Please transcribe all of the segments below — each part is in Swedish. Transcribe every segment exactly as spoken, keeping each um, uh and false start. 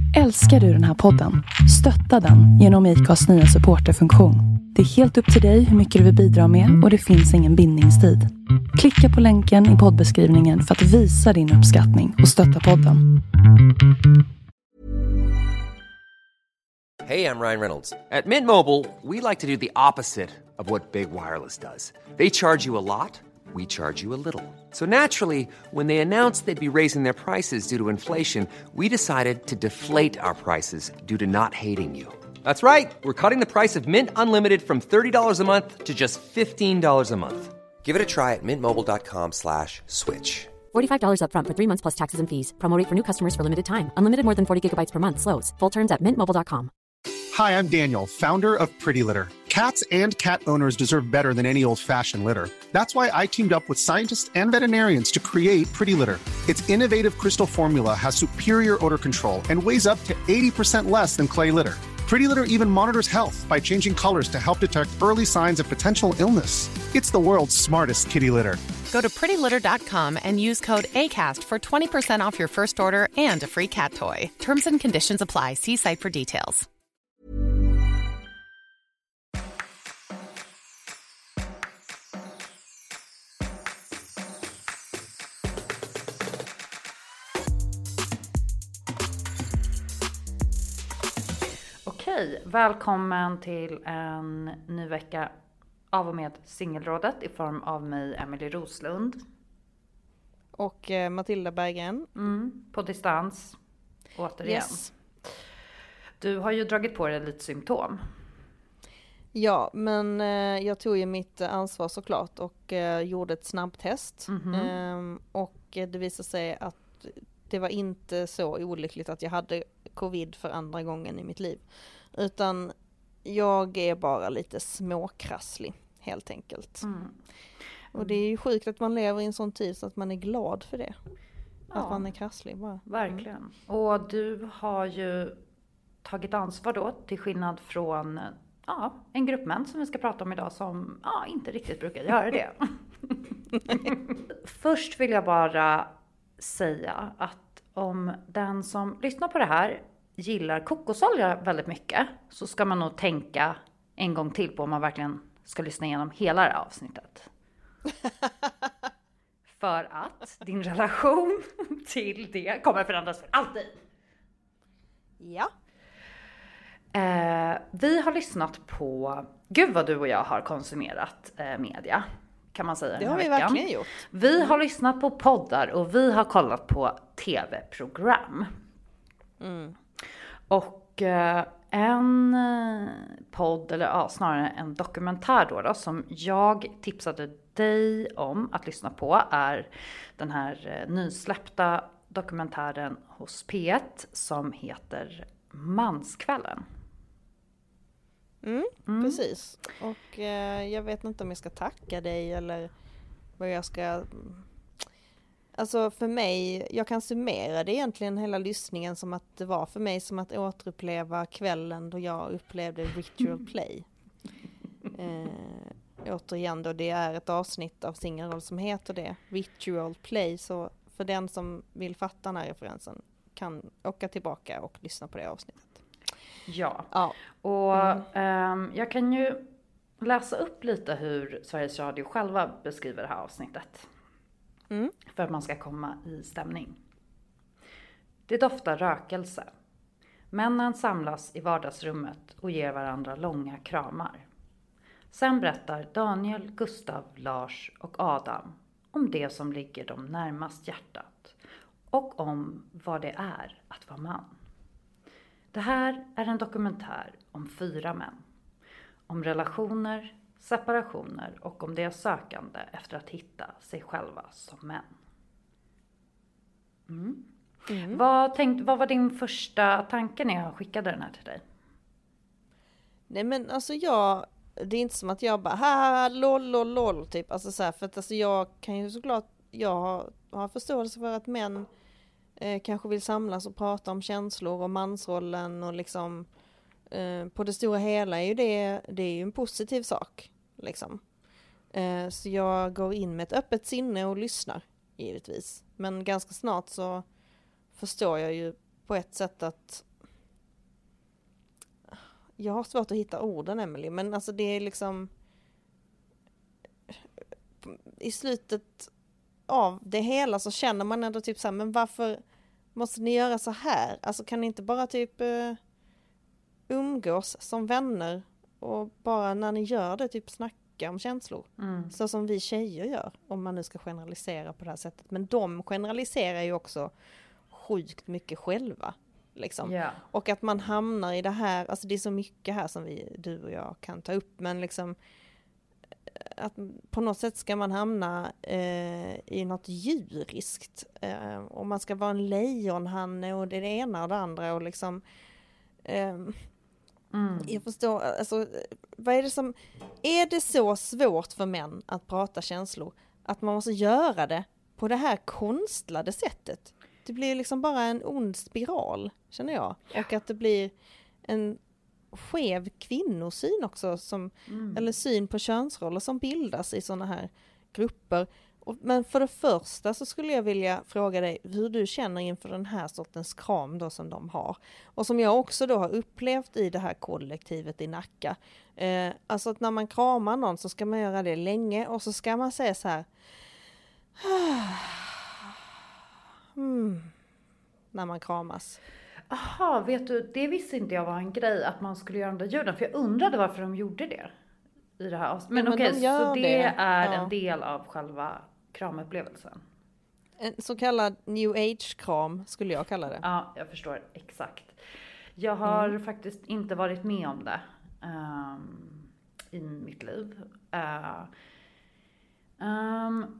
Älskar du den här podden? Stötta den genom Acast nya supporterfunktion. Det är helt upp till dig hur mycket du vill bidra med och det finns ingen bindningstid. Klicka på länken i poddbeskrivningen för att visa din uppskattning och stötta podden. Hey, I'm Ryan Reynolds. At Mint Mobile, we like to do the opposite of what Big Wireless does. They charge you a lot. We charge you a little. So naturally, when they announced they'd be raising their prices due to inflation, we decided to deflate our prices due to not hating you. That's right. We're cutting the price of Mint Unlimited from thirty dollars a month to just fifteen dollars a month. Give it a try at mintmobile.com slash switch. forty-five dollars up front for three months plus taxes and fees. Promo rate for new customers for limited time. Unlimited more than forty gigabytes per month slows. Full terms at mint mobile dot com. Hi, I'm Daniel, founder of Pretty Litter. Cats and cat owners deserve better than any old-fashioned litter. That's why I teamed up with scientists and veterinarians to create Pretty Litter. Its innovative crystal formula has superior odor control and weighs up to eighty percent less than clay litter. Pretty Litter even monitors health by changing colors to help detect early signs of potential illness. It's the world's smartest kitty litter. Go to pretty litter dot com and use code ACAST for twenty percent off your first order and a free cat toy. Terms and conditions apply. See site for details. Okej, välkommen till en ny vecka av och med Singelrådet i form av mig, Emily Roslund. Och eh, Matilda Berggren. Mm, på distans, återigen. Yes. Du har ju dragit på dig lite symptom. Ja, men eh, jag tog ju mitt ansvar såklart och eh, gjorde ett snabbtest. Mm-hmm. Eh, och det visade sig att det var inte så olyckligt att jag hade covid för andra gången i mitt liv. Utan jag är bara lite småkrasslig, helt enkelt. Mm. Mm. Och det är ju sjukt att man lever i en sån tid så att man är glad för det. Ja. Att man är krasslig bara. Verkligen. Mm. Och du har ju tagit ansvar då, till skillnad från ja, en grupp män som vi ska prata om idag som ja, inte riktigt brukar göra det. Först vill jag bara säga att om den som lyssnar på det här gillar kokosolja väldigt mycket så ska man nog tänka en gång till på om man verkligen ska lyssna igenom hela det här avsnittet. För att din relation till det kommer förändras för alltid. Ja. Eh, vi har lyssnat på, gud vad du och jag har konsumerat eh, media. Kan man säga. Det har vi verkligen gjort. Vi har lyssnat på poddar och vi har kollat på tv-program. Mm. Och eh, en eh, podd, eller ja, snarare en dokumentär då, då som jag tipsade dig om att lyssna på är den här eh, nysläppta dokumentären hos P ett som heter Manskvällen. Mm, mm. Precis. Och eh, jag vet inte om jag ska tacka dig eller vad jag ska... Alltså för mig, jag kan summera det egentligen hela lyssningen som att det var för mig som att återuppleva kvällen då jag upplevde Ritual Play. eh, återigen då, det är ett avsnitt av Singelråd som heter det, Ritual Play. Så för den som vill fatta den här referensen kan åka tillbaka och lyssna på det avsnittet. Ja, ja. och mm. um, jag kan ju läsa upp lite hur Sveriges Radio själva beskriver det här avsnittet. Mm. För att man ska komma i stämning. Det doftar rökelse. Männen samlas i vardagsrummet och ger varandra långa kramar. Sen berättar Daniel, Gustav, Lars och Adam om det som ligger dem närmast hjärtat. Och om vad det är att vara man. Det här är en dokumentär om fyra män. Om relationer, separationer och om det sökande efter att hitta sig själva som män. Mm. Mm. Vad, tänkt, vad var din första tanke när jag skickade den här till dig? Nej men alltså jag, det är inte som att jag bara haha lol lol lol typ. Alltså så här, för att alltså jag kan ju såklart, jag har, har förståelse för att män eh, kanske vill samlas och prata om känslor och mansrollen och liksom eh, på det stora hela är ju det, det är ju en positiv sak liksom. Eh, så jag går in med ett öppet sinne och lyssnar givetvis. Men ganska snart så förstår jag ju på ett sätt att jag har svårt att hitta orden, Emily, men alltså det är liksom i slutet av det hela så känner man ändå typ så här, men varför måste ni göra så här? Alltså kan ni inte bara typ uh, umgås som vänner och bara när ni gör det typ snacka om känslor. Mm. Så som vi tjejer gör, om man nu ska generalisera på det här sättet. Men de generaliserar ju också sjukt mycket själva. Liksom. Yeah. Och att man hamnar i det här, alltså det är så mycket här som vi, du och jag kan ta upp, men liksom att på något sätt ska man hamna eh, i något djuriskt. Eh, och man ska vara en lejonhanne och det är det ena och det andra och liksom eh, mm. jag förstår, alltså vad är det som, är det så svårt för män att prata känslor att man måste göra det på det här konstlade sättet? Det blir liksom bara en ond spiral, känner jag. Ja. Och att det blir en skev kvinnosyn också, som, mm. eller syn på könsroller som bildas i sådana här grupper. Och, men för det första så skulle jag vilja fråga dig hur du känner inför den här sortens kram då som de har. Och som jag också då har upplevt i det här kollektivet i Nacka. Eh, alltså att när man kramar någon så ska man göra det länge och så ska man säga så här... Mm, när man kramas. Aha, vet du, det visste inte jag var en grej att man skulle göra de där ljuden. För jag undrade varför de gjorde det i det här. Men, men okej, okay, så det, det är ja. en del av själva kramupplevelsen. En så kallad new age-kram skulle jag kalla det. Ja, jag förstår exakt. Jag har mm. faktiskt inte varit med om det um, i mitt liv. Uh, um,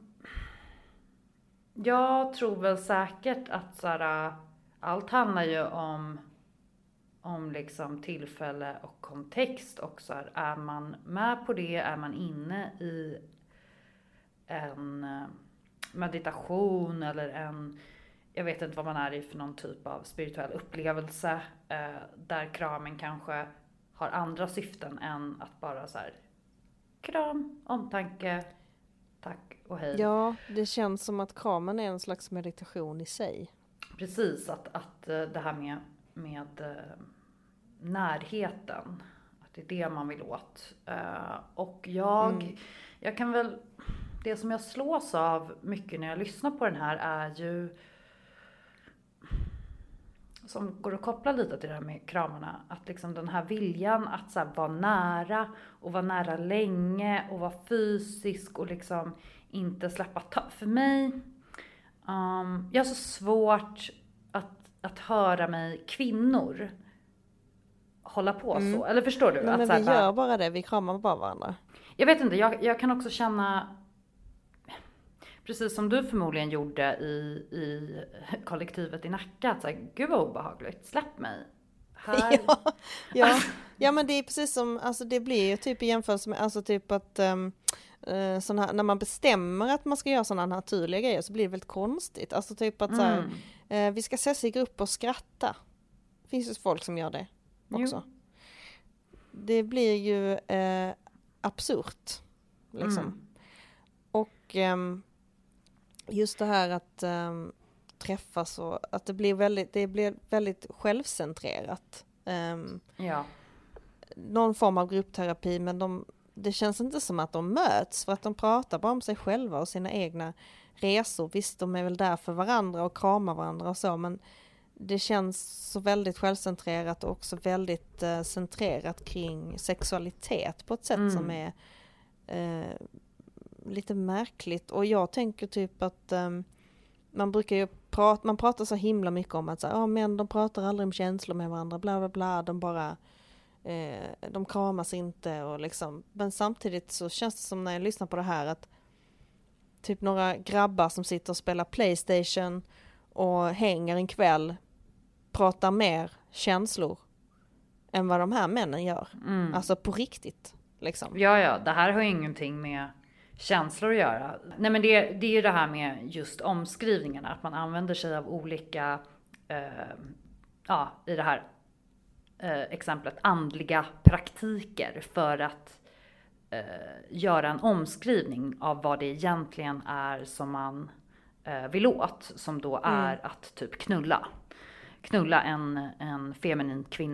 jag tror väl säkert att såhär, allt handlar ju om, om liksom tillfälle och kontext också. Är man med på det, är man inne i en meditation eller en, jag vet inte vad man är i för någon typ av spirituell upplevelse. Eh, där kramen kanske har andra syften än att bara så här, kram, omtanke, tack och hej. Ja, det känns som att kramen är en slags meditation i sig. Precis, att, att det här med, med närheten, att det är det man vill åt. Och jag, mm. jag kan väl, det som jag slås av mycket när jag lyssnar på den här är ju, som går att koppla lite till det här med kramarna, att liksom den här viljan att så här vara nära och vara nära länge och vara fysisk och liksom inte släppa ta- för mig. Um, jag har så svårt att, att höra mig kvinnor hålla på mm. så. Eller förstår du? Men, att men så här, vi gör bara det, vi kramar bara varandra. Jag vet inte, jag, jag kan också känna, precis som du förmodligen gjorde i, i kollektivet i Nacka, att så här, gud vad obehagligt, släpp mig. Här. Ja, ja. ja, men det är precis som, alltså det blir ju typ i jämförelse med, alltså typ att um, uh, sån här, när man bestämmer att man ska göra sådana naturliga grejer så blir det väldigt konstigt. Alltså typ att mm. så här, uh, vi ska ses i grupp och skratta. Det finns ju folk som gör det också. Jo. Det blir ju uh, absurt, liksom. Mm. Och um, just det här att um, träffas och att det blir väldigt, det blir väldigt självcentrerat. Um, ja. Någon form av gruppterapi, men de, det känns inte som att de möts för att de pratar bara om sig själva och sina egna resor. Visst, de är väl där för varandra och kramar varandra och så, men det känns så väldigt självcentrerat och också väldigt uh, centrerat kring sexualitet på ett sätt mm. som är uh, lite märkligt. Och jag tänker typ att um, man brukar ju prata, man pratar så himla mycket om att så, ja, men de pratar aldrig om känslor med varandra, bla bla bla, de bara eh, de kramas inte och liksom, men samtidigt så känns det som när jag lyssnar på det här att typ några grabbar som sitter och spelar PlayStation och hänger en kväll pratar mer känslor än vad de här männen gör. Mm. Alltså på riktigt liksom. Ja, ja, det här har ju ingenting med känslor att göra. Nej, men det, det är ju det här med just omskrivningarna. Att man använder sig av olika, eh, ja, i det här eh, exemplet, andliga praktiker för att eh, göra en omskrivning av vad det egentligen är som man eh, vill åt. Som då är mm. att typ knulla. Knulla en, en feminin kvinna.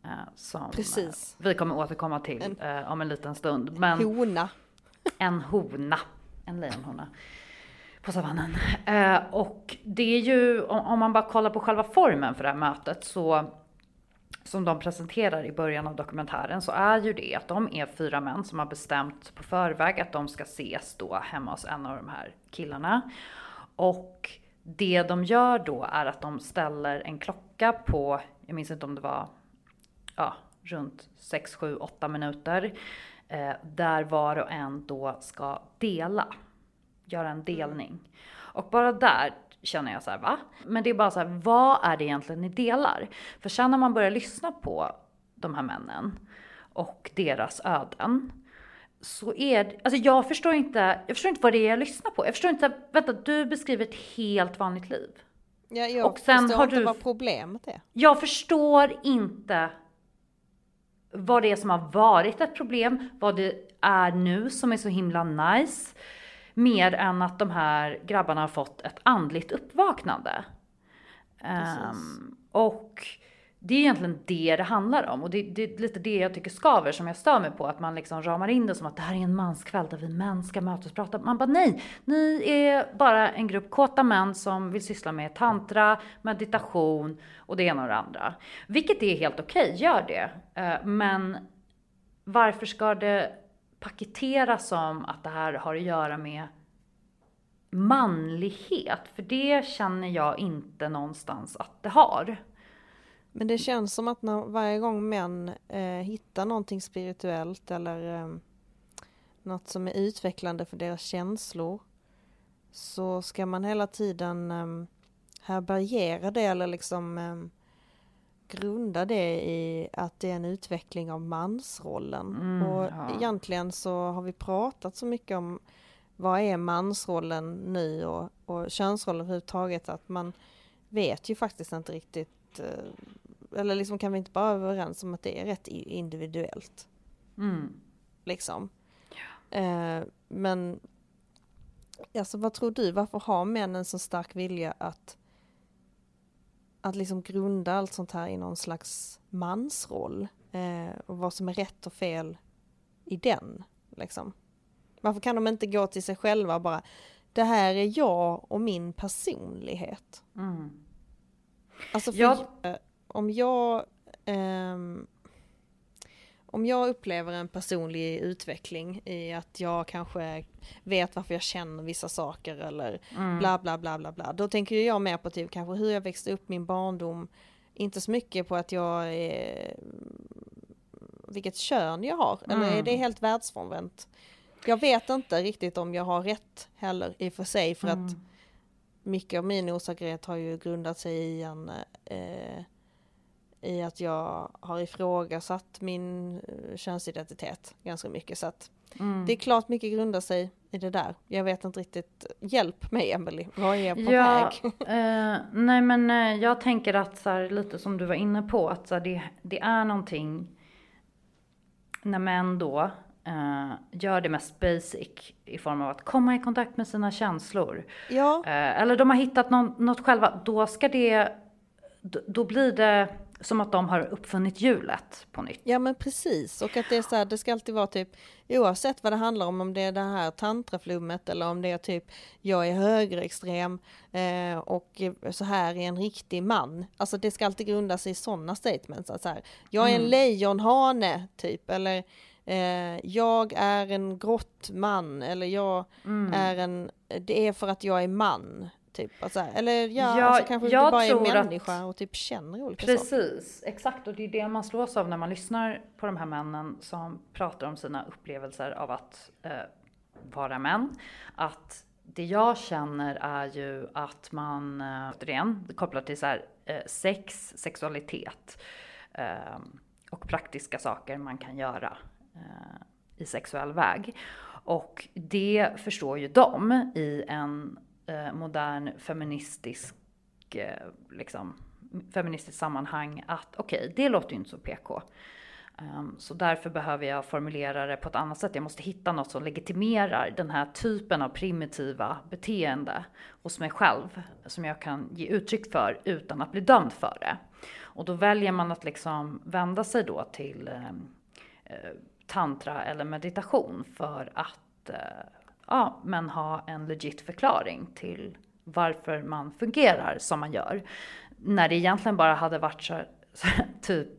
Eh, som Precis. Eh, vi kommer återkomma till en, eh, om en liten stund. Men hona. En hona. En lejonhona. På savannen. Eh, och det är ju, om, om man bara kollar på själva formen för det här mötet, så som de presenterar i början av dokumentären, så är ju det att de är fyra män som har bestämt på förväg att de ska ses då hemma hos en av de här killarna. Och det de gör då är att de ställer en klocka på, jag minns inte om det var ja, runt sex, sju, åtta minuter. Eh, där var och en då ska dela. Göra en delning. Och bara där känner jag så här, va? Men det är bara så här, vad är det egentligen ni delar? För sen när man börjar lyssna på de här männen och deras öden, så är det, alltså jag förstår inte, jag förstår inte vad det är jag lyssnar på. Jag förstår inte, vänta, du beskriver ett helt vanligt liv. Ja, jag och sen förstår har inte du, vad problemet är. Jag förstår inte vad det är som har varit ett problem, vad det är nu som är så himla nice. Mer än att de här grabbarna har fått ett andligt uppvaknande. Um, och det är egentligen det det handlar om. Och det, det är lite det jag tycker skaver, som jag stör mig på. Att man liksom ramar in det som att det här är en manskväll där vi män ska mötas och prata. Man bara nej, ni är bara en grupp kåta män som vill syssla med tantra, meditation och det ena och det andra. Vilket är helt okej, gör det. Uh, men varför ska det paketeras som att det här har att göra med manlighet? För det känner jag inte någonstans att det har. Men det känns som att när, varje gång män eh, hittar någonting spirituellt eller eh, något som är utvecklande för deras känslor, så ska man hela tiden eh, härbärgera det eller liksom eh, grunda det i att det är en utveckling av mansrollen. Mm, och ja. Egentligen så har vi pratat så mycket om vad är mansrollen nu och, och könsrollen överhuvudtaget, att man vet ju faktiskt inte riktigt, eller liksom kan vi inte bara vara överens om att det är rätt individuellt. Mm. Liksom. Ja. Eh, men alltså, vad tror du, varför har männen så stark vilja att att liksom grunda allt sånt här i någon slags mansroll, eh, och vad som är rätt och fel i den, liksom? Varför kan de inte gå till sig själva och bara, det här är jag och min personlighet. Mm. Alltså för jag... Jag, om jag um, om jag upplever en personlig utveckling i att jag kanske vet varför jag känner vissa saker eller mm. bla bla bla bla bla, då tänker jag mer på typ kanske hur jag växte upp, min barndom, inte så mycket på att jag är, vilket kön jag har, mm. eller är det helt världsfrånvänt? Jag vet inte riktigt om jag har rätt heller i och för sig, för mm. att mycket av min osäkerhet har ju grundat sig i en eh, i att jag har ifrågasatt min könsidentitet ganska mycket, så att mm. det är klart mycket grundar sig i det där. Jag vet inte riktigt, hjälp mig Emily, vad är jag på ja, väg? eh, nej men eh, jag tänker att så här, lite som du var inne på, att så här, det, det är någonting när män då Uh, gör det mest basic i form av att komma i kontakt med sina känslor. Ja. Uh, eller de har hittat någon, något själva. Då ska det, då, då blir det som att de har uppfunnit hjulet på nytt. Ja men precis, och att det är så här, det ska alltid vara typ, oavsett vad det handlar om, om det är det här tantraflummet eller om det är typ, jag är högerextrem eh, och så här är en riktig man. Alltså det ska alltid grunda sig i sådana statements. Att så här, jag är en mm. lejonhane typ, eller Eh, jag är en grottman, eller jag mm. är en, det är för att jag är man typ, alltså, eller ja, ja alltså, kanske jag bara är människa att, och typ känner olika precis, saker. Precis, exakt, och det är det man slås av när man lyssnar på de här männen som pratar om sina upplevelser av att eh, vara män. Att det jag känner är ju att man, eh, återigen, kopplat till så här, eh, sex, sexualitet eh, och praktiska saker man kan göra i sexuell väg. Och det förstår ju de i en eh, modern feministisk eh, liksom, feministiskt sammanhang att okej, okay, det låter ju inte så P K. Um, så därför behöver jag formulera det på ett annat sätt. Jag måste hitta något som legitimerar den här typen av primitiva beteende hos mig själv, som jag kan ge uttryck för utan att bli dömd för det. Och då väljer man att liksom vända sig då till eh, tantra eller meditation för att eh, ja, men ha en legit förklaring till varför man fungerar som man gör. När det egentligen bara hade varit så, så typ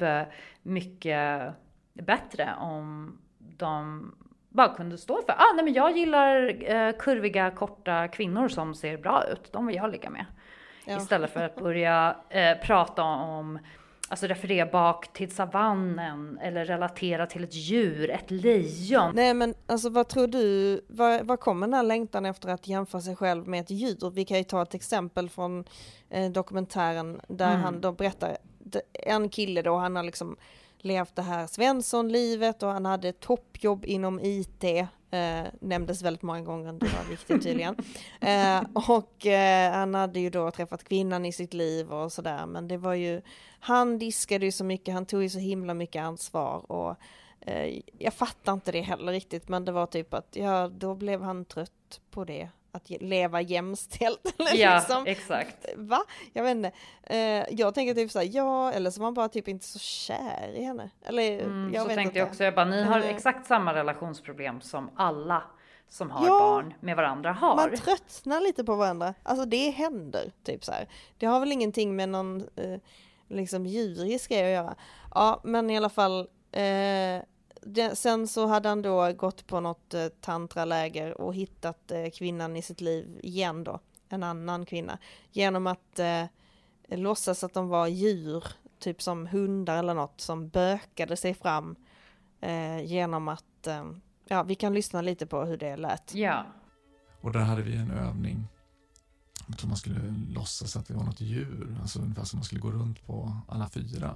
mycket bättre om de bara kunde stå för, ah, nej men jag gillar eh, kurviga, korta kvinnor som ser bra ut. De vill jag ligga med. Ja. Istället för att börja eh, prata om, alltså referera bak till savannen eller relatera till ett djur, ett lejon. Nej men alltså vad tror du, vad, vad kommer den här längtan efter att jämföra sig själv med ett djur? Vi kan ju ta ett exempel från eh, dokumentären där mm. han då berättar, en kille då, han har liksom levt det här Svensson-livet och han hade ett toppjobb inom I T. Eh, nämndes väldigt många gånger, det var viktigt tydligen. Eh, och eh, han hade ju då träffat kvinnan i sitt liv och sådär. Men det var ju, han diskade ju så mycket, han tog ju så himla mycket ansvar. Och eh, jag fattar inte det heller riktigt, men det var typ att ja, då blev han trött på det. Att leva jämställt. Eller ja, liksom. Exakt. Va? Jag vet inte. Eh, jag tänker typ såhär, ja, eller så man bara typ inte så kär i henne. Eller, mm, jag så vet tänkte inte. jag också, jag bara, ni har eh. exakt samma relationsproblem som alla som har ja, barn med varandra har. Man tröttnar lite på varandra. Alltså det händer, typ så här. Det har väl ingenting med någon eh, liksom djurisk grej att göra. Ja, men i alla fall... Eh, Det, sen så hade han då gått på något eh, tantraläger och hittat eh, kvinnan i sitt liv igen då. En annan kvinna. Genom att eh, låtsas att de var djur, typ som hundar eller något, som bökade sig fram eh, genom att, eh, ja, vi kan lyssna lite på hur det lät. Ja. Och där hade vi en övning. Jag tror man skulle låtsas att vi var något djur. Alltså ungefär som man skulle gå runt på alla fyra.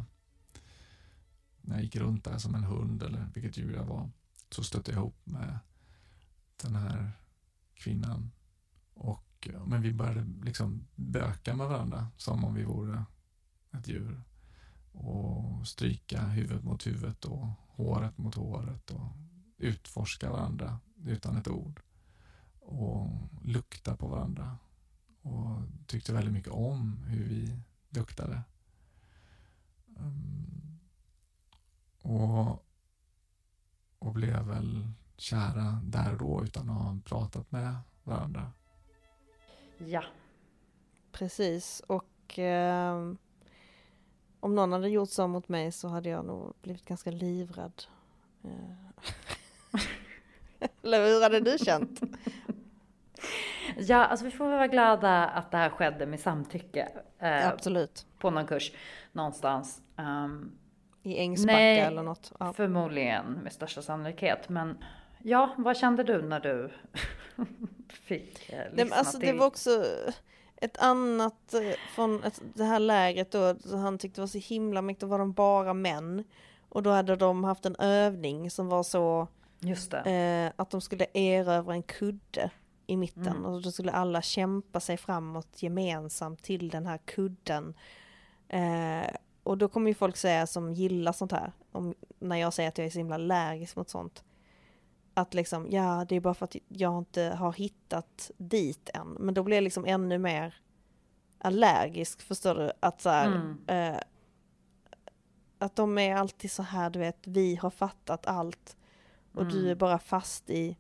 När jag gick runt där som en hund eller vilket djur jag var, så stötte jag ihop med den här kvinnan. Och, men vi började liksom böka med varandra som om vi vore ett djur. Och stryka huvudet mot huvudet och håret mot håret och utforska varandra utan ett ord. Och lukta på varandra. Och tyckte väldigt mycket om hur vi luktade. Um, Och, och blev väl kära där och då utan att ha pratat med varandra. Ja. Precis. Och eh, om någon hade gjort så mot mig så hade jag nog blivit ganska livrädd. Eh. Eller hur hade du känt? Ja, alltså vi får vara glada att det här skedde med samtycke. Eh, Absolut. På någon kurs någonstans. Um, I Ängsbacka Nej, eller något. Ja. Förmodligen med största sannolikhet. Men ja, vad kände du när du fick eh, lyssna Nej, alltså, till? Det var också ett annat eh, från ett, det här lägret då. Så han tyckte det var så himla mycket. Då var de bara män. Och då hade de haft en övning som var så... Just det. Eh, att de skulle erövra en kudde i mitten. Mm. Och då skulle alla kämpa sig framåt gemensamt till den här kudden. Eh, Och då kommer ju folk säga som gillar sånt här. Om, när jag säger att jag är så himla allergisk mot sånt. Att liksom, ja det är bara för att jag inte har hittat dit än. Men då blir jag liksom ännu mer allergisk, förstår du? Att så här, mm. eh, att de är alltid så här, du vet, vi har fattat allt. Och mm. du är bara fast i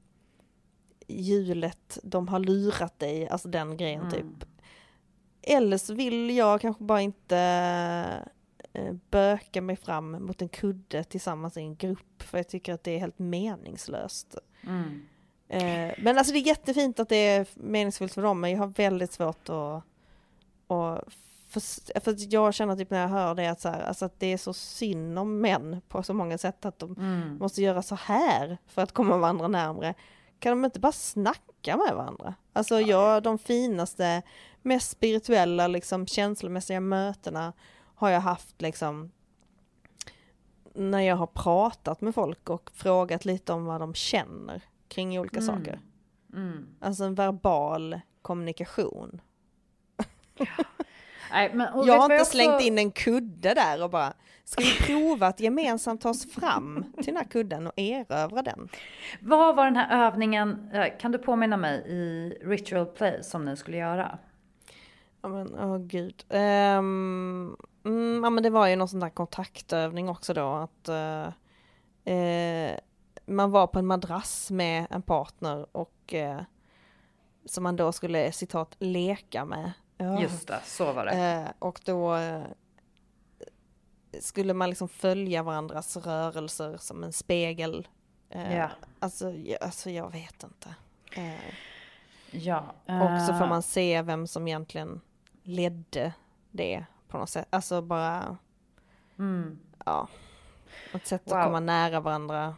hjulet. De har lurat dig, alltså den grejen mm. typ. Eller så vill jag kanske bara inte... böka mig fram mot en kudde tillsammans i en grupp, för jag tycker att det är helt meningslöst. Mm. Eh, men alltså det är jättefint att det är meningsfullt för dem, men jag har väldigt svårt att, att för, för jag känner typ när jag hör det att, så här, alltså att det är så synd om män på så många sätt att de mm. måste göra så här för att komma varandra närmare. Kan de inte bara snacka med varandra? Alltså jag, de finaste, mest spirituella, liksom känslomässiga mötena har jag haft liksom när jag har pratat med folk och frågat lite om vad de känner kring olika mm. saker. Mm. Alltså en verbal kommunikation. Ja. Nej, men, jag har inte jag också... slängt in en kudde där och bara, ska vi prova att gemensamt ta oss fram till den här kudden och erövra den? Vad var den här övningen, kan du påminna mig, i Ritual Play som ni skulle göra? Ja men, åh gud. Um, Mm, ja men det var ju någon sån där kontaktövning också då. Att uh, uh, man var på en madrass med en partner och uh, som man då skulle citat leka med. Ja. Just det, så var det. Uh, och då uh, skulle man liksom följa varandras rörelser som en spegel. Uh, ja. Alltså, jag, alltså jag vet inte. Uh, ja. Uh... Och så får man se vem som egentligen ledde det på något sätt. Alltså bara mm. ja, ett sätt wow. att komma nära varandra.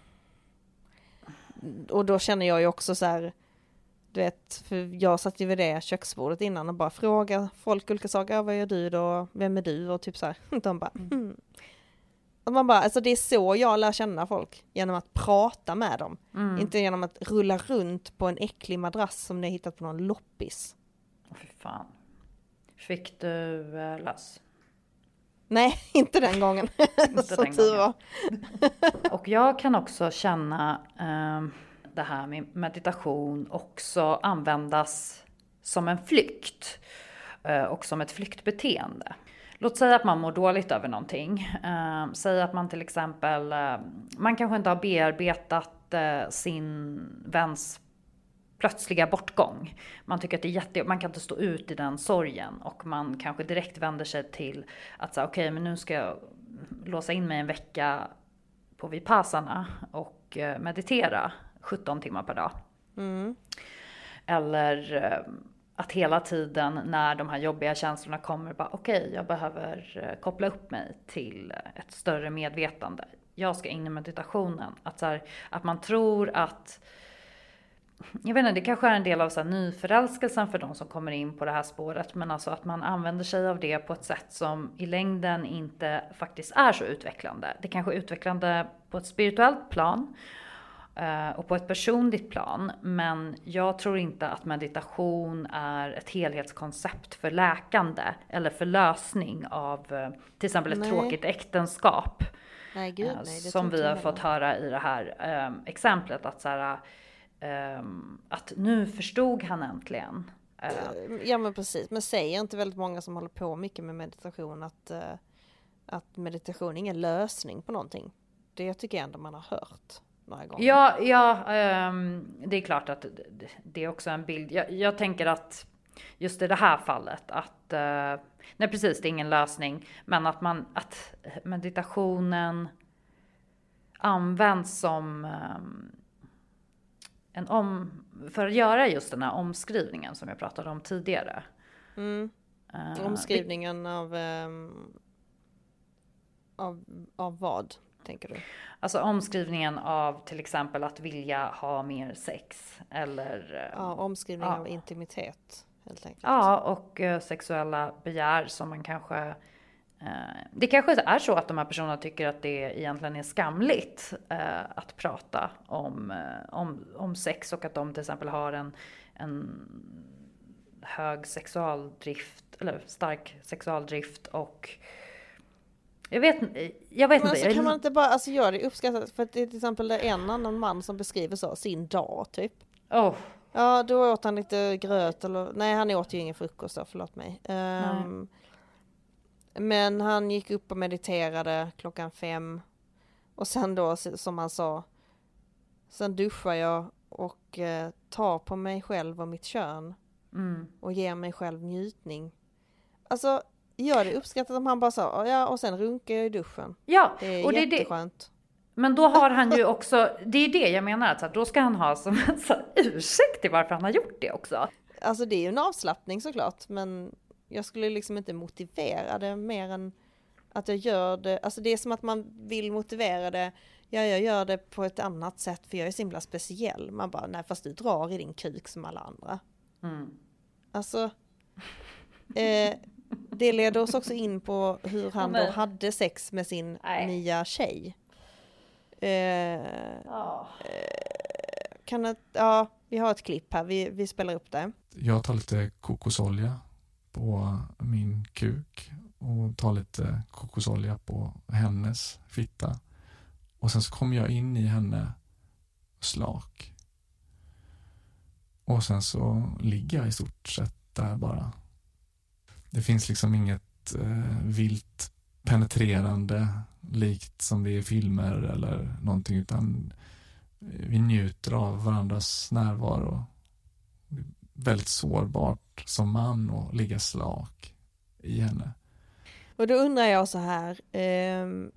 Och då känner jag ju också så här, du vet, för jag satt ju vid det köksbordet innan och bara fråga folk olika saker. Ja, vad gör du då? Vem är du? Och typ så här. De bara, mm. Och man bara, alltså det är så jag lär känna folk. Genom att prata med dem. Mm. Inte genom att rulla runt på en äcklig madrass som ni hittat på någon loppis. Åh, fy fan. Fick du äh, lös? Nej, inte den gången. Inte så den tur var. Och jag kan också känna eh, det här med meditation också användas som en flykt. Eh, och som ett flyktbeteende. Låt säga att man mår dåligt över någonting. Eh, säg att man till exempel, eh, man kanske inte har bearbetat eh, sin väns plötsliga bortgång. Man tycker att det är jätte, man kan inte stå ut i den sorgen och man kanske direkt vänder sig till att säga okej, okay, men nu ska jag låsa in mig en vecka på Vipassana och meditera sjutton timmar per dag. Mm. Eller att hela tiden när de här jobbiga känslorna kommer bara okej, okay, jag behöver koppla upp mig till ett större medvetande. Jag ska in i meditationen. Att, så här, att man tror att jag vet inte, det kanske är en del av så här nyförälskelsen för de som kommer in på det här spåret. Men alltså att man använder sig av det på ett sätt som i längden inte faktiskt är så utvecklande. Det kanske är utvecklande på ett spirituellt plan och på ett personligt plan. Men jag tror inte att meditation är ett helhetskoncept för läkande eller för lösning av till exempel ett nej. tråkigt äktenskap. Nej, gud, nej, det som vi har fått höra i det här eh, exemplet. Att så här, Um, att nu förstod han äntligen. Uh. Ja men precis, men säger inte väldigt många som håller på mycket med meditation att, uh, att meditation är ingen lösning på någonting. Det tycker jag ändå man har hört några gånger. Ja, ja um, det är klart att det, det är också en bild. Jag, jag tänker att just i det här fallet att uh, nej precis, det är ingen lösning, men att man att meditationen används som um, En om, för att göra just den här omskrivningen som jag pratade om tidigare. Mm. Uh, omskrivningen det, av, um, av, av vad, tänker du? Alltså omskrivningen av till exempel att vilja ha mer sex. Eller, ja, omskrivning ja. av intimitet, helt enkelt. Ja, och uh, sexuella begär som man kanske... Uh, det kanske är så att de här personerna tycker att det egentligen är skamligt uh, att prata om, uh, om, om sex och att de till exempel har en, en hög sexualdrift eller stark sexualdrift och jag vet, jag vet men inte. Alltså, kan man inte bara alltså, göra det uppskattat för att det är till exempel det är en annan man som beskriver så sin dag typ. Oh. Ja, då åt han lite gröt eller nej han åt ju ingen frukost då, förlåt mig. Um, Men han gick upp och mediterade klockan fem. Och sen då, som han sa, sen duschar jag och eh, tar på mig själv och mitt kön. Mm. Och ger mig själv njutning. Alltså, gör det uppskattat om han bara sa, ja och sen runkar jag i duschen. Ja, det är och det jätteskönt. Det. Men då har han ju också, det är det jag menar, att då ska han ha som en så ursäkt till varför han har gjort det också. Alltså det är ju en avslappning såklart, men... Jag skulle liksom inte motivera det mer än att jag gör det. Alltså det är som att man vill motivera det. Ja, jag gör det på ett annat sätt för jag är så himla speciell. Man bara, nej fast du drar i din kuk som alla andra. Mm. Alltså, eh, det leder oss också in på hur han då hade sex med sin nej. nya tjej. Eh, oh. eh, kan det, ja, vi har ett klipp här. Vi, vi spelar upp det. Jag tar lite kokosolja på min kuk och tar lite kokosolja på hennes fitta. Och sen så kommer jag in i henne slak. Och sen så ligger jag i stort sett där bara. Det finns liksom inget eh, vilt penetrerande likt som det är i filmer eller någonting, utan vi njuter av varandras närvaro. Väldigt sårbart som man att ligga slak i henne. Och då undrar jag så här, eh, mm.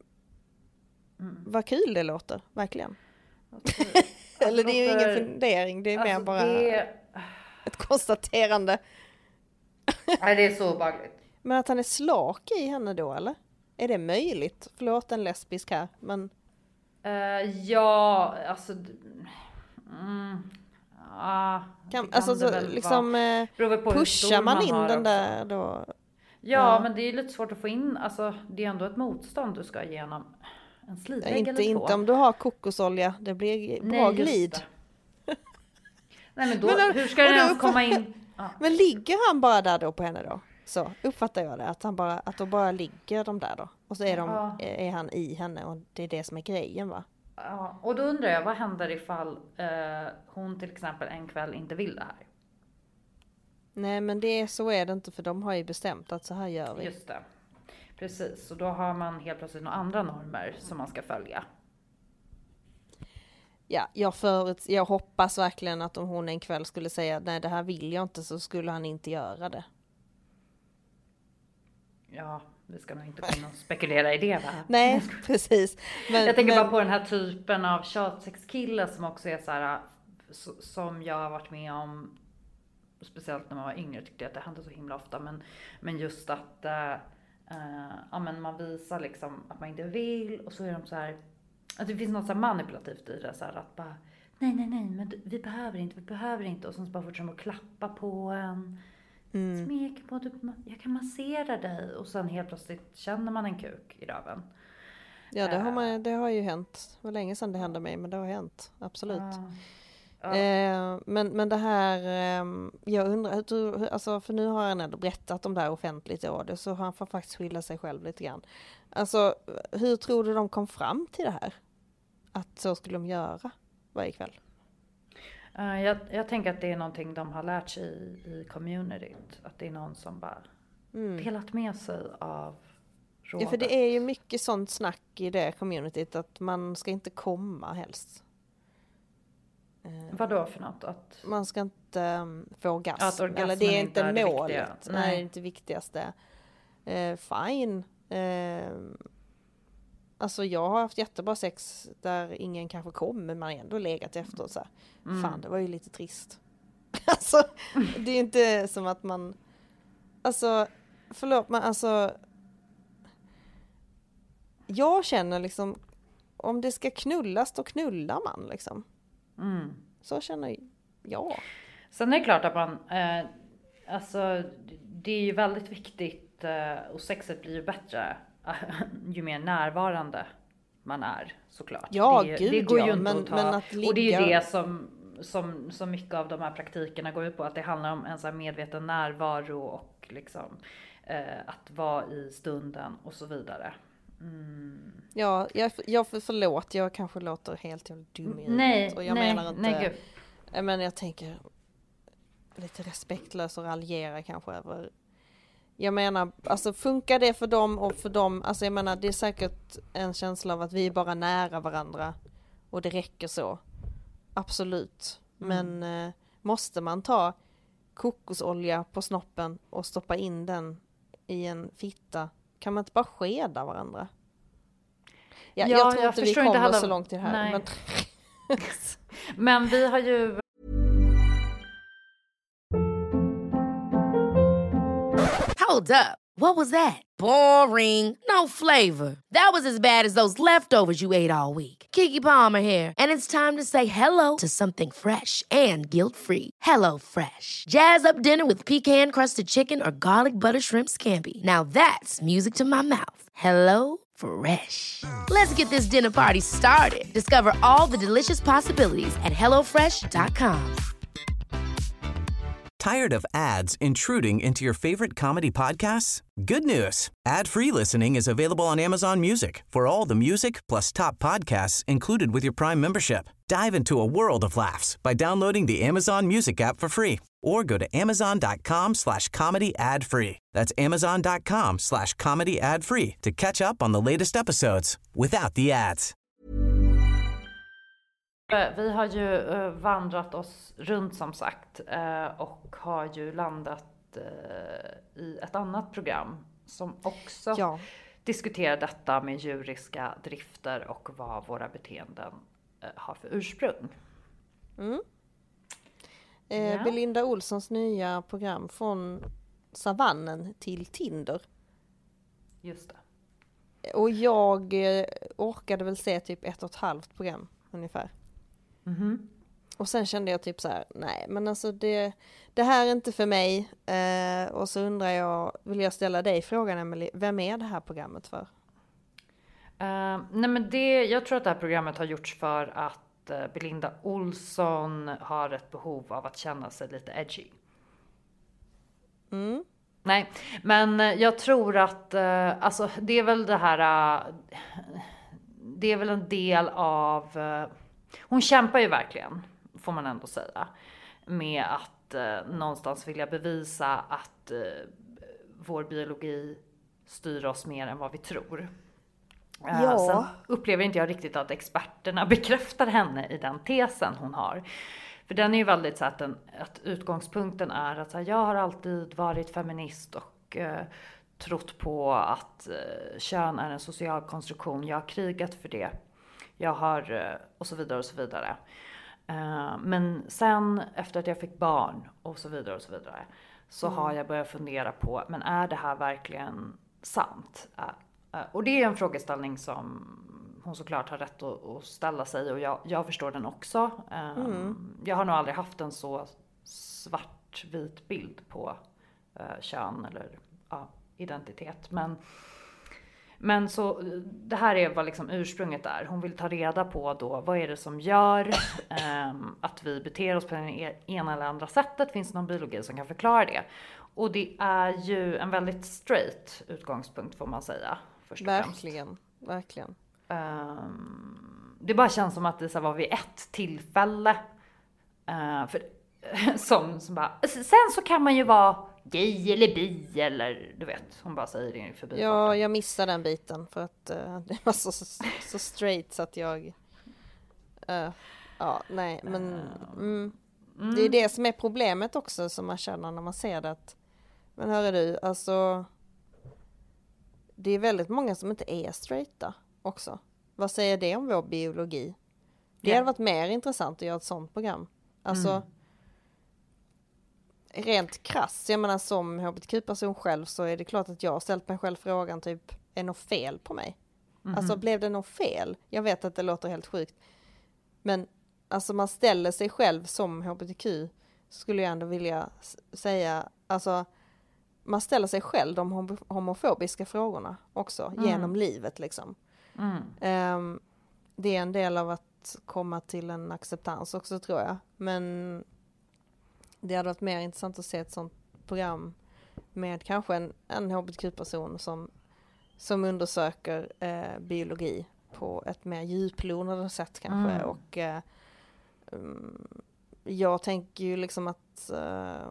vad kul det låter, verkligen. Alltså, eller det är ju ingen fundering, det är alltså mer bara det... ett konstaterande. Nej, det är så obehagligt. Men att han är slak i henne då, eller? Är det möjligt? Förlåt en lesbisk här, men... Uh, ja, alltså... Mm, ah, kan, alltså så, liksom eh, pushar man in man den där då? Ja, ja, men det är lite svårt att få in. Alltså, det är ändå ett motstånd du ska igenom. En slitvägg ja, inte, eller två. Inte om du har kokosolja. Det blir bra Nej, glid. Nej, men då, men då, hur ska den ens komma in? Ja. Men ligger han bara där då på henne då? Så uppfattar jag det. Att, han bara, att de bara ligger de där då. Och så är, de, ja. är han i henne. Och det är det som är grejen, va? Ja, och då undrar jag, vad händer ifall eh, hon till exempel en kväll inte vill det här? Nej, men det, så är det inte, för de har ju bestämt att så här gör vi. Just det. Precis, och då har man helt plötsligt några andra normer som man ska följa. Ja, jag, förut, jag hoppas verkligen att om hon en kväll skulle säga nej, det här vill jag inte, så skulle han inte göra det. Ja, vi ska nog inte kunna spekulera i det, va? Nej, precis. Men, jag tänker men... bara på den här typen av tjatsexkille som också är så här, som jag har varit med om, speciellt när man var yngre, tyckte jag att det hände så himla ofta, men, men just att äh, ja, men man visar liksom att man inte vill, och så är de så här, att det finns något så här manipulativt i det, så här, att bara nej, nej, nej, men vi behöver inte, vi behöver inte, och sen så bara fortsätter de att klappa på en. Mm. Smek på, jag kan massera dig, och sen helt plötsligt känner man en kuk i röven. Ja, det har, man, det har ju hänt. Det var länge sedan det hände mig, men det har hänt. Absolut. Ja. Ja. Eh, men, men det här, eh, jag undrar, hur, alltså, för nu har han ändå berättat om det här offentligt i radio, så han får faktiskt skylla sig själv lite grann. Alltså, hur tror du de kom fram till det här? Att så skulle de göra varje kväll? Uh, jag, jag tänker att det är någonting de har lärt sig i, i communityt. Att det är någon som bara mm. delat med sig av rådet. Ja, för det är ju mycket sånt snack i det communityt, att man ska inte komma helst. Uh, Vad då för något? Att man ska inte um, få orgasm. Att Eller det är inte är det målet. Nej. Nej, det är inte det viktigaste. Uh, fine. Uh, Alltså jag har haft jättebra sex där ingen kanske kom, men man har ändå legat efter så här. Mm. Fan, det var ju lite trist. Alltså, det är inte som att man... Alltså, förlåt, men alltså... Jag känner liksom, om det ska knullas, då knullar man liksom. Mm. Så känner jag. Sen är det klart att man... Eh, alltså, det är ju väldigt viktigt, eh, och sexet blir ju bättre ju mer närvarande man är, såklart. Ja, det, gud det går ja, ju inte men, att ta. Men att ligga... Och det är ju det som, som, som mycket av de här praktikerna går ut på, att det handlar om en så här medveten närvaro och liksom eh, att vara i stunden och så vidare. Mm. Ja, jag, jag förlåt, jag kanske låter helt dum i nej, och jag nej, menar inte, nej, gud. Men jag tänker lite respektlös och raljera kanske över. Jag menar, alltså funkar det för dem och för dem, alltså jag menar, det är säkert en känsla av att vi är bara nära varandra och det räcker så. Absolut. Men mm. eh, måste man ta kokosolja på snoppen och stoppa in den i en fitta? Kan man inte bara skeda varandra? Ja, ja, jag tror jag inte vi kommer inte heller... så långt i det här. Men... men vi har ju... Hold up. What was that? Boring. No flavor. That was as bad as those leftovers you ate all week. Keke Palmer here, and it's time to say hello to something fresh and guilt-free. Hello Fresh. Jazz up dinner with pecan-crusted chicken or garlic butter shrimp scampi. Now that's music to my mouth. Hello Fresh. Let's get this dinner party started. Discover all the delicious possibilities at hello fresh dot com. Tired of ads intruding into your favorite comedy podcasts? Good news. Ad-free listening is available on Amazon Music for all the music plus top podcasts included with your Prime membership. Dive into a world of laughs by downloading the Amazon Music app for free or go to amazon.com slash comedy ad free. That's amazon.com slash comedy ad free to catch up on the latest episodes without the ads. Vi har ju uh, vandrat oss runt som sagt uh, och har ju landat uh, i ett annat program som också ja. diskuterar detta med djuriska drifter och vad våra beteenden uh, har för ursprung. Mm. Eh, ja. Belinda Olssons nya program Från savannen till Tinder. Just det. Och jag eh, orkade väl se typ ett och ett halvt program ungefär. Mm-hmm. Och sen kände jag typ så här, nej men alltså det, det här är inte för mig. Eh, och så undrar jag, vill jag ställa dig frågan Emily, vem är det här programmet för? Uh, nej men det, jag tror att det här programmet har gjorts för att uh, Belinda Olsson har ett behov av att känna sig lite edgy. Mm. Nej, men jag tror att uh, alltså det är väl det här, uh, det är väl en del av, uh, hon kämpar ju verkligen, får man ändå säga, med att uh, någonstans vilja bevisa att uh, vår biologi styr oss mer än vad vi tror. Ja. Uh, sen upplever inte jag riktigt att experterna bekräftar henne i den tesen hon har. För den är ju väldigt så att, den, att utgångspunkten är att så här, jag har alltid varit feminist och uh, trott på att uh, kön är en social konstruktion. Jag har krigat för det. Jag har, uh, och så vidare och så vidare. Uh, men sen efter att jag fick barn och så vidare och så vidare. Så mm. har jag börjat fundera på, men är det här verkligen sant? Uh, uh, och det är en frågeställning som hon såklart har rätt att, att ställa sig. Och jag, jag förstår den också. Uh, mm. Jag har nog aldrig haft en så svartvit bild på uh, kön eller uh, identitet. Men... Men så det här är vad liksom ursprunget är. Hon vill ta reda på då vad är det som gör um, att vi beter oss på det ena eller andra sättet. Finns det någon biologi som kan förklara det? Och det är ju en väldigt straight utgångspunkt får man säga. Först och verkligen, främst. verkligen. Um, det bara känns som att det så var vid ett tillfälle. Uh, för, som, som bara, sen så kan man ju vara gay eller bi eller du vet, hon bara säger det förbi. Ja, jag missade den biten för att uh, det var så, så, så straight så att jag uh, ja, nej, men mm, mm. det är det som är problemet också som man känner när man ser det att, men hörru du, alltså det är väldigt många som inte är straighta också. Vad säger det om vår biologi? Det yeah. hade varit mer intressant att göra ett sånt program. Alltså mm. rent krass, jag menar som H B T Q-person själv så är det klart att jag har ställt mig själv frågan typ, är något fel på mig? Mm-hmm. Alltså blev det något fel? Jag vet att det låter helt sjukt. Men alltså man ställer sig själv som H B T Q skulle jag ändå vilja säga, alltså man ställer sig själv de hom- homofobiska frågorna också mm. genom livet liksom. Mm. Um, det är en del av att komma till en acceptans också tror jag. Men det hade varit mer intressant att se ett sånt program med kanske en, en H B T Q-person som, som undersöker eh, biologi på ett mer djuplodande sätt kanske. Mm. Och eh, um, jag tänker ju liksom att uh,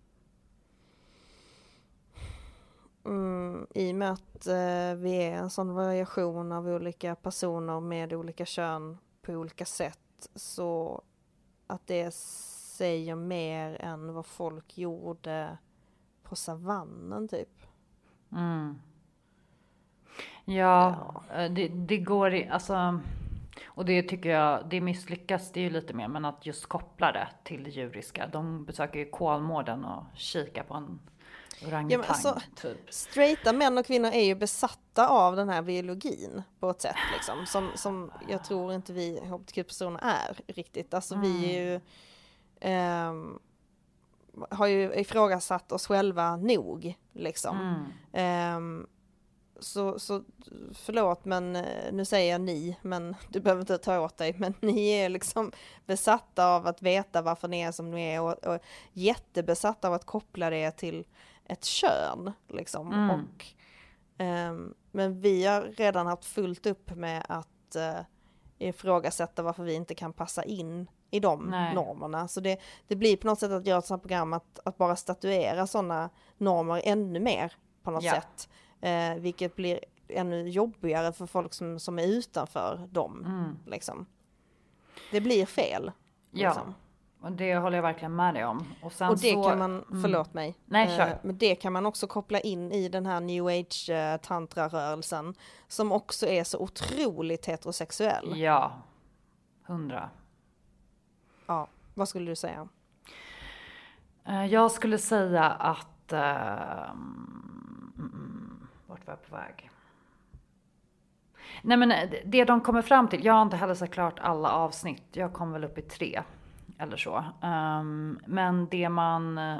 um, i och med att uh, vi är en sån variation av olika personer med olika kön på olika sätt så att det är säger mer än vad folk gjorde på savannen typ. Mm. Ja, ja. Det, det går i, alltså, och det tycker jag, det misslyckas det ju lite mer, men att just koppla det till det djuriska. De besöker ju Kolmården och kika på en orangutang ja, alltså, typ. Straighta män och kvinnor är ju besatta av den här biologin på ett sätt liksom, som, som jag tror inte vi H B T Q-personer är riktigt. Alltså mm. vi är ju Um, har ju ifrågasatt oss själva nog liksom. Mm. Um, så, så förlåt men nu säger jag ni, men du behöver inte ta åt dig, men ni är liksom besatta av att veta varför ni är som ni är och, och jättebesatta av att koppla det till ett kön liksom. Mm. Och, um, men vi har redan haft fullt upp med att uh, ifrågasätta varför vi inte kan passa in i de Nej. normerna. Så det, det blir på något sätt att göra ett sådant program att, att bara statuera sådana normer ännu mer på något Ja. sätt. Eh, vilket blir ännu jobbigare för folk som, som är utanför dem. Mm. Liksom. Det blir fel. Ja, Liksom. och det håller jag verkligen med dig om. Och, sen Och det så, kan man, förlåt mig, Nej, kör. eh, men det kan man också koppla in i den här new age eh, tantra-rörelsen som också är så otroligt heterosexuell. Ja, hundra. Ja, vad skulle du säga? Eh, Jag skulle säga att... Uh, mm, vart var jag på väg? Nej, men det de kommer fram till... Jag har inte heller så klart alla avsnitt. Jag kom väl upp i tre. Eller så. Um, men det man... eh,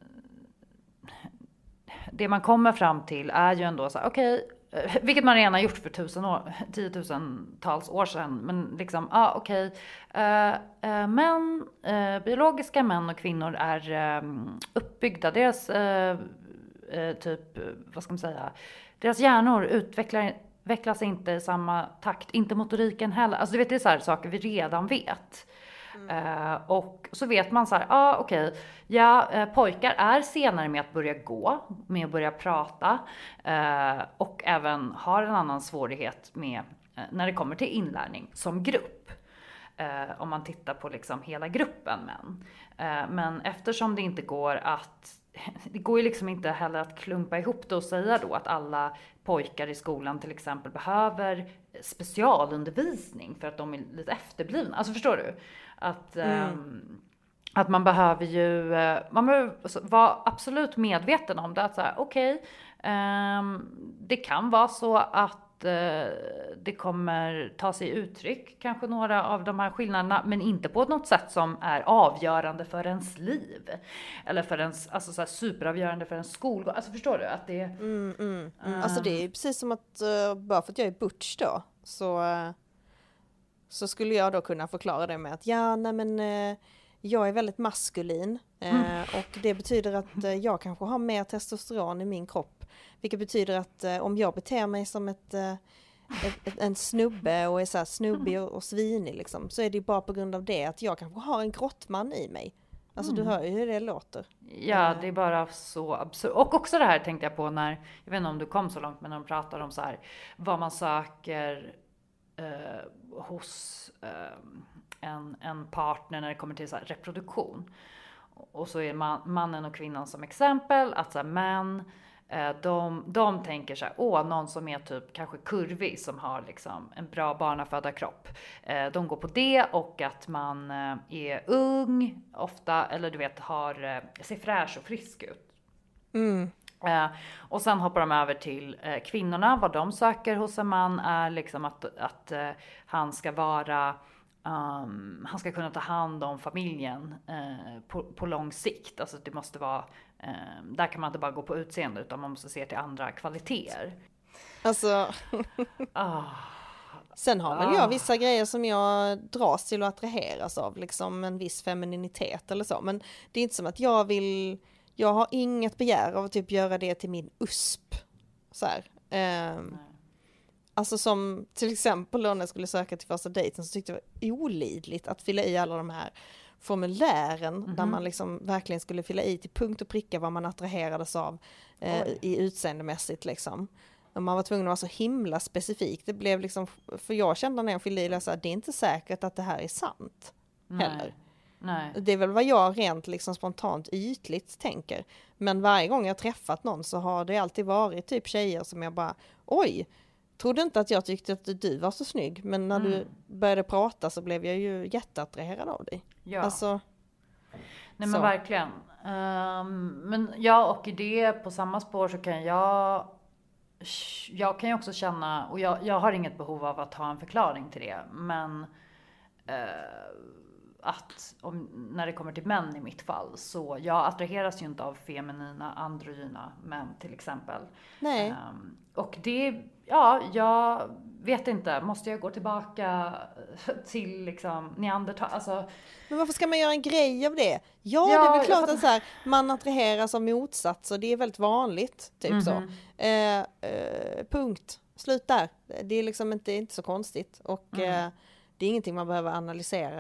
Det man kommer fram till är ju ändå så här, okej... eh, vilket man redan har gjort för tusen år, tiotusentals år sedan. Men liksom, ja ah, okej. Eh, eh, män, eh, biologiska män och kvinnor är eh, uppbyggda. Deras eh, eh, typ, vad ska man säga? Deras hjärnor utvecklar, utvecklas inte i samma takt. Inte motoriken heller. Alltså du vet, det är så här saker vi redan vet. Uh, och så vet man så här, ja ah, okej, okay. ja, uh, pojkar är senare med att börja gå, med att börja prata uh, och även har en annan svårighet med uh, när det kommer till inlärning som grupp. Uh, om man tittar på liksom hela gruppen män. Uh, men eftersom det inte går att, det går ju liksom inte heller att klumpa ihop det och säga då att alla pojkar i skolan till exempel behöver specialundervisning för att de är lite efterblivna. Alltså förstår du? Att, mm. um, att man behöver ju, uh, man behöver vara absolut medveten om det. Att så här, okej, okay, um, det kan vara så att uh, det kommer ta sig uttryck, kanske några av de här skillnaderna, men inte på något sätt som är avgörande för ens liv. Eller för ens, alltså så här superavgörande för ens skolgång. Alltså förstår du? Att det, mm, mm, mm. Um, alltså det är ju precis som att, uh, bara för att jag är butch då, så... Uh, Så skulle jag då kunna förklara det med att ja, nej men eh, jag är väldigt maskulin eh, mm. och det betyder att eh, jag kanske har mer testosteron i min kropp. Vilket betyder att eh, om jag beter mig som ett, eh, ett, ett, en snubbe och är så här snubbig och, och svinig liksom, så är det ju bara på grund av det att jag kanske har en grottman i mig. Alltså mm. du hör ju hur det låter. Ja, det är bara så absurt. Och också det här tänkte jag på när, jag vet inte om du kom så långt, men när de pratar om så här, vad man söker eh, hos eh, en, en partner när det kommer till så här reproduktion. Och så är man, mannen och kvinnan som exempel, att så här, män, eh, de, de tänker så här, åh, någon som är typ kanske kurvig, som har liksom en bra barnafödarkropp. Eh, de går på det, och att man eh, är ung ofta, eller du vet, har, eh, ser fräsch och frisk ut. Mm. Eh, och sen hoppar de över till eh, kvinnorna. Vad de söker hos en man är liksom att, att eh, han ska vara um, han ska kunna ta hand om familjen eh, på, på lång sikt. Alltså det måste vara eh, där kan man inte bara gå på utseende, utan man måste se till andra kvaliteter. Alltså ah. Sen har väl ah. jag vissa grejer som jag dras till och attraheras av, liksom en viss femininitet eller så, men det är inte som att jag vill. Jag har inget begär av att typ göra det till min U S P. Så här. Um, alltså som till exempel då när jag skulle söka till första dejten, så tyckte jag det var olidligt att fylla i alla de här formulären. Mm-hmm. Där man liksom verkligen skulle fylla i till punkt och pricka vad man attraherades av eh, i utseendemässigt liksom. Och man var tvungen att vara så himla specifik. Det blev liksom, för jag kände när jag fyllde i det, det är inte säkert att det här är sant. Nej. Heller. Nej. Det är väl vad jag rent liksom spontant ytligt tänker. Men varje gång jag träffat någon så har det alltid varit typ tjejer som jag bara, oj, trodde inte att jag tyckte att du var så snygg. Men när mm. du började prata så blev jag ju jätteattraherad av dig. Ja. Alltså, nej men så. Verkligen. Um, men ja, och i det på samma spår så kan jag jag kan ju också känna, och jag, jag har inget behov av att ha en förklaring till det, men uh, att om, när det kommer till män i mitt fall, så jag attraheras ju inte av feminina, androgyna män till exempel. Nej. Um, och det, ja, jag vet inte, måste jag gå tillbaka till liksom neandertal, alltså. Men varför ska man göra en grej av det? Ja, ja det är väl klart att så här, man attraheras av motsatser, det är väldigt vanligt, typ mm-hmm. så. Eh, eh, punkt, slut där. Det är liksom inte, inte så konstigt, och mm. eh, det är ingenting man behöver analysera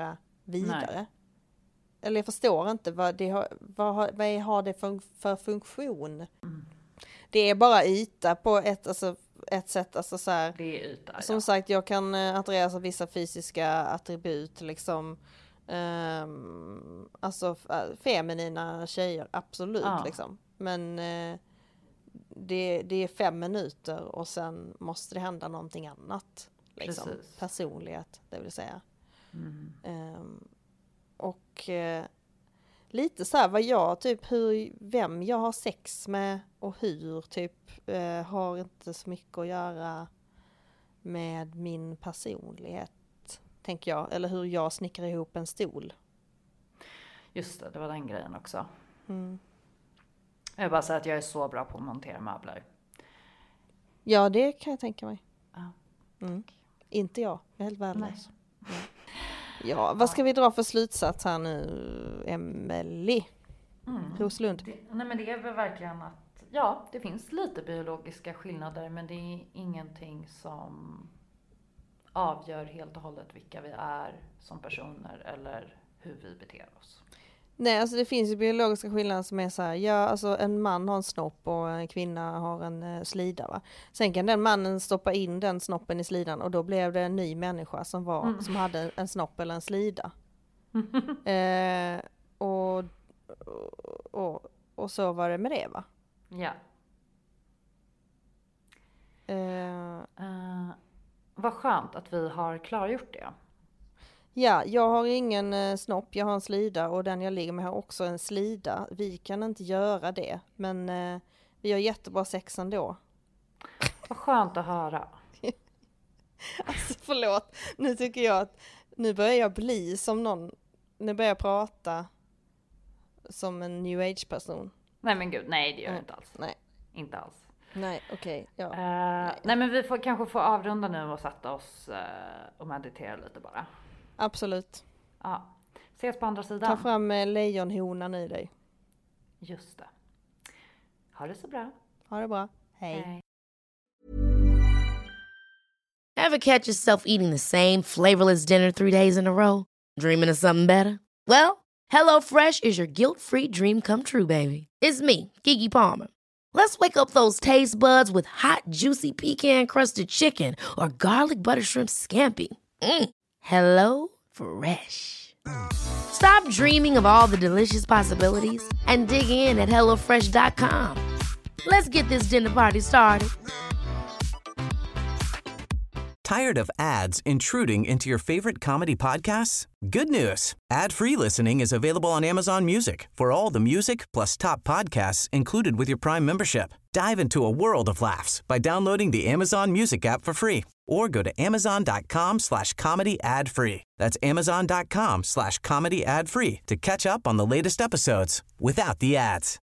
vidare. Nej. Eller jag förstår inte vad det har, vad har, vad har det för, för funktion. Mm. Det är bara yta på ett, alltså, ett sätt. Alltså så här, det är yta, som ja. sagt, jag kan uh, attraheras av vissa fysiska attribut. Liksom, um, alltså uh, feminina tjejer, absolut. Ja. Liksom. Men uh, det, det är fem minuter och sen måste det hända någonting annat. Liksom. Personlighet, det vill säga. Mm. Um, och uh, lite så här vad jag typ hur vem jag har sex med och hur typ uh, har inte så mycket att göra med min personlighet, tänker jag, eller hur jag snickrar ihop en stol. Just det, det var den grejen också. Mm. Jag vill bara säga att jag är så bra på att montera möbler. Ja, det kan jag tänka mig. Ja. Mm. Inte jag, jag är helt värdelös. Ja. Ja, vad ska vi dra för slutsats här nu, Emelie mm. Roslund? Det, nej men det är väl verkligen att, ja, det finns lite biologiska skillnader, men det är ingenting som avgör helt och hållet vilka vi är som personer eller hur vi beter oss. Nej, alltså det finns ju biologiska skillnader som är så här, ja, alltså en man har en snopp och en kvinna har en eh, slida, va. Sen kan den mannen stoppa in den snoppen i slidan och då blev det en ny människa som var mm. som hade en snopp eller en slida. eh, och, och och så var det med det, va? Ja. Eh, uh, vad skönt att vi har klargjort det. Ja, jag har ingen eh, snopp, jag har en slida och den jag ligger med har också en slida. Vi kan inte göra det, men eh, vi har jättebra sex ändå. Vad skönt att höra. Alltså förlåt, nu tycker jag att nu börjar jag bli som någon, nu börjar jag prata som en new age person. Nej men gud, nej det gör jag mm. inte alls. Nej. Inte alls. Nej, okej. Okay, ja. uh, nej. nej men vi får kanske få avrunda nu och sätta oss uh, och meditera lite bara. Absolut. Ja. Ses på andra sidan. Ta fram lejonhonan i dig. Just det. Ha det så bra. Ha det bra. Hej. Hej. Ever catch yourself eating the same flavorless dinner three days in a row? Dreaming of something better? Well, HelloFresh is your guilt-free dream come true, baby. It's me, Keke Palmer. Let's wake up those taste buds with hot, juicy pecan-crusted chicken or garlic butter shrimp scampi. Mm. Hello Fresh. Stop dreaming of all the delicious possibilities and dig in at hello fresh dot com. Let's get this dinner party started. Tired of ads intruding into your favorite comedy podcasts? Good news. Ad-free listening is available on Amazon Music for all the music plus top podcasts included with your Prime membership. Dive into a world of laughs by downloading the Amazon Music app for free or go to amazon.com slash comedy ad free. That's amazon.com slash comedy ad free to catch up on the latest episodes without the ads.